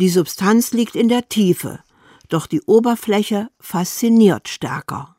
Die Substanz liegt in der Tiefe, doch die Oberfläche fasziniert stärker.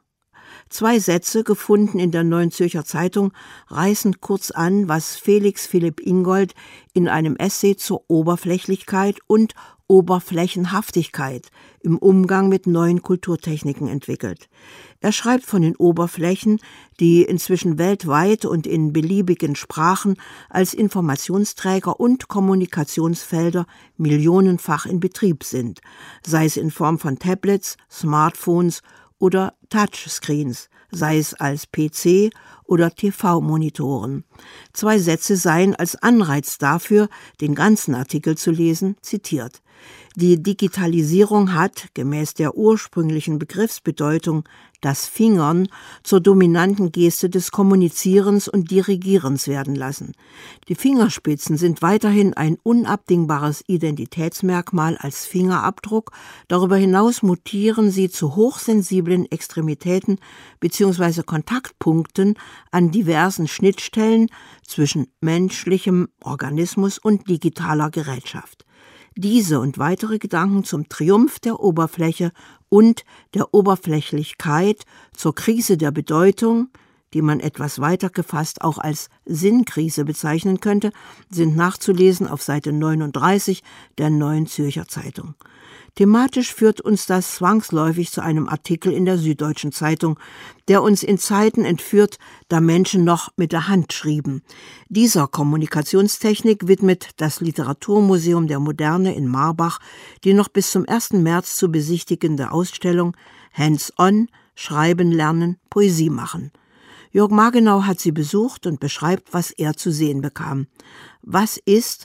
2 Sätze, gefunden in der Neuen Zürcher Zeitung, reißen kurz an, was Felix Philipp Ingold in einem Essay zur Oberflächlichkeit und Oberflächenhaftigkeit im Umgang mit neuen Kulturtechniken entwickelt. Er schreibt von den Oberflächen, die inzwischen weltweit und in beliebigen Sprachen als Informationsträger und Kommunikationsfelder millionenfach in Betrieb sind, sei es in Form von Tablets, Smartphones oder Touchscreens, sei es als PC oder TV-Monitoren. 2 Sätze seien als Anreiz dafür, den ganzen Artikel zu lesen, zitiert. Die Digitalisierung hat, gemäß der ursprünglichen Begriffsbedeutung, das Fingern zur dominanten Geste des Kommunizierens und Dirigierens werden lassen. Die Fingerspitzen sind weiterhin ein unabdingbares Identitätsmerkmal als Fingerabdruck. Darüber hinaus mutieren sie zu hochsensiblen Extremitäten bzw. Kontaktpunkten an diversen Schnittstellen zwischen menschlichem Organismus und digitaler Gerätschaft. Diese und weitere Gedanken zum Triumph der Oberfläche und der Oberflächlichkeit, zur Krise der Bedeutung, die man etwas weiter gefasst auch als Sinnkrise bezeichnen könnte, sind nachzulesen auf Seite 39 der Neuen Zürcher Zeitung. Thematisch führt uns das zwangsläufig zu einem Artikel in der Süddeutschen Zeitung, der uns in Zeiten entführt, da Menschen noch mit der Hand schrieben. Dieser Kommunikationstechnik widmet das Literaturmuseum der Moderne in Marbach die noch bis zum 1. März zu besichtigende Ausstellung Hands-on, Schreiben lernen, Poesie machen. Jörg Margenau hat sie besucht und beschreibt, was er zu sehen bekam. Was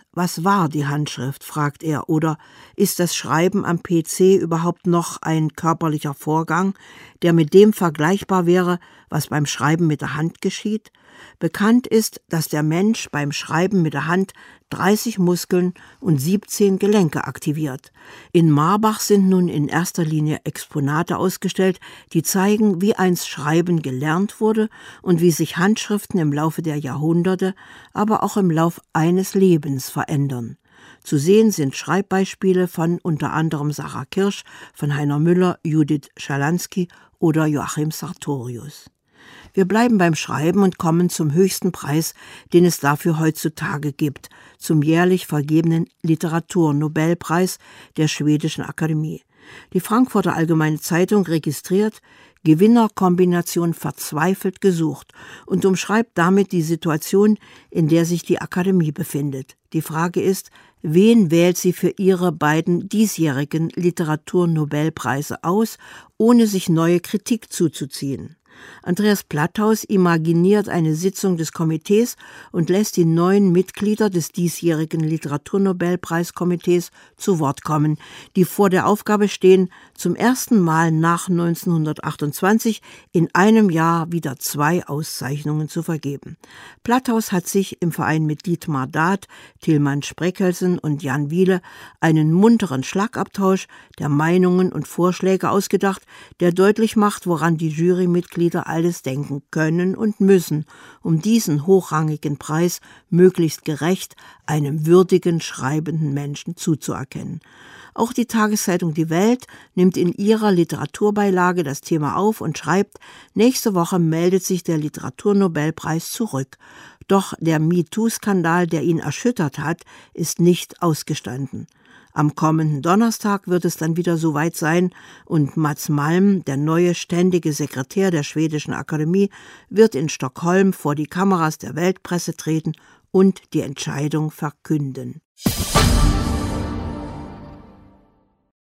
war die Handschrift, fragt er, oder ist das Schreiben am PC überhaupt noch ein körperlicher Vorgang, der mit dem vergleichbar wäre, was beim Schreiben mit der Hand geschieht? Bekannt ist, dass der Mensch beim Schreiben mit der Hand 30 Muskeln und 17 Gelenke aktiviert. In Marbach sind nun in erster Linie Exponate ausgestellt, die zeigen, wie einst Schreiben gelernt wurde und wie sich Handschriften im Laufe der Jahrhunderte, aber auch im Lauf eines Lebens verändern. Zu sehen sind Schreibbeispiele von unter anderem Sarah Kirsch, von Heiner Müller, Judith Schalansky oder Joachim Sartorius. Wir bleiben beim Schreiben und kommen zum höchsten Preis, den es dafür heutzutage gibt, zum jährlich vergebenen Literaturnobelpreis der Schwedischen Akademie. Die Frankfurter Allgemeine Zeitung registriert: Gewinnerkombination verzweifelt gesucht und umschreibt damit die Situation, in der sich die Akademie befindet. Die Frage ist, wen wählt sie für ihre beiden diesjährigen Literaturnobelpreise aus, ohne sich neue Kritik zuzuziehen? Andreas Platthaus imaginiert eine Sitzung des Komitees und lässt die 9 Mitglieder des diesjährigen Literaturnobelpreiskomitees zu Wort kommen, die vor der Aufgabe stehen, zum ersten Mal nach 1928 in einem Jahr wieder 2 Auszeichnungen zu vergeben. Platthaus hat sich im Verein mit Dietmar Daath, Tilman Spreckelsen und Jan Wiele einen munteren Schlagabtausch der Meinungen und Vorschläge ausgedacht, der deutlich macht, woran die Jurymitglieder alles denken können und müssen, um diesen hochrangigen Preis möglichst gerecht einem würdigen, schreibenden Menschen zuzuerkennen. Auch die Tageszeitung Die Welt nimmt in ihrer Literaturbeilage das Thema auf und schreibt: Nächste Woche meldet sich der Literaturnobelpreis zurück. Doch der MeToo-Skandal, der ihn erschüttert hat, ist nicht ausgestanden. Am kommenden Donnerstag wird es dann wieder soweit sein und Mats Malm, der neue ständige Sekretär der Schwedischen Akademie, wird in Stockholm vor die Kameras der Weltpresse treten und die Entscheidung verkünden.